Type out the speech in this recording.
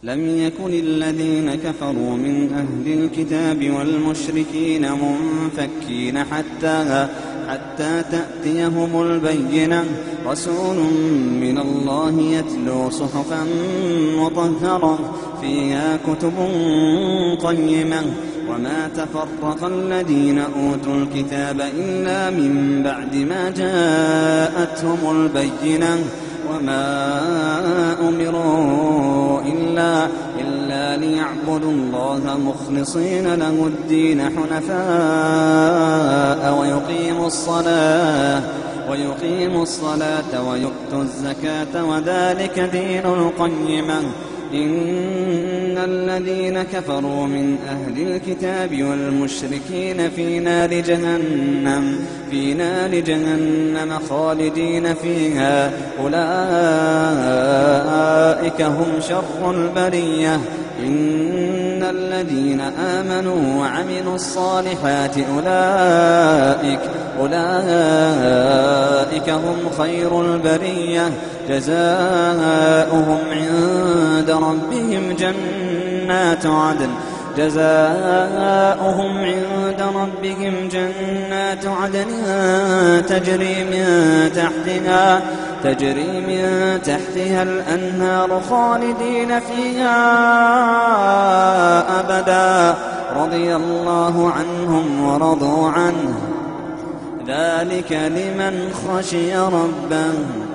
لم يكن الذين كفروا من أهل الكتاب والمشركين منفكين حتى تأتيهم البينة. رسول من الله يتلو صحفا مطهرة فيها كتب قيمة. وما تفرق الذين أوتوا الكتاب إلا من بعد ما جاءتهم البينة. وما أمروا إلا ليعبدوا الله مخلصين له الدين حنفاء ويقيموا الصلاة ويؤتوا الزكاة وذلك دين القيمة. إن الذين كفروا من أهل الكتاب والمشركين في نار جهنم خالدين فيها أولئك هم شر البرية. إن الذين آمنوا وعملوا الصالحات أولئك هم خير البرية. جزاؤهم عند ربهم جنات عدن تجري من تحتها الأنهار خالدين فيها أبدا رضي الله عنهم ورضوا عنه ذلك لمن خشي ربه.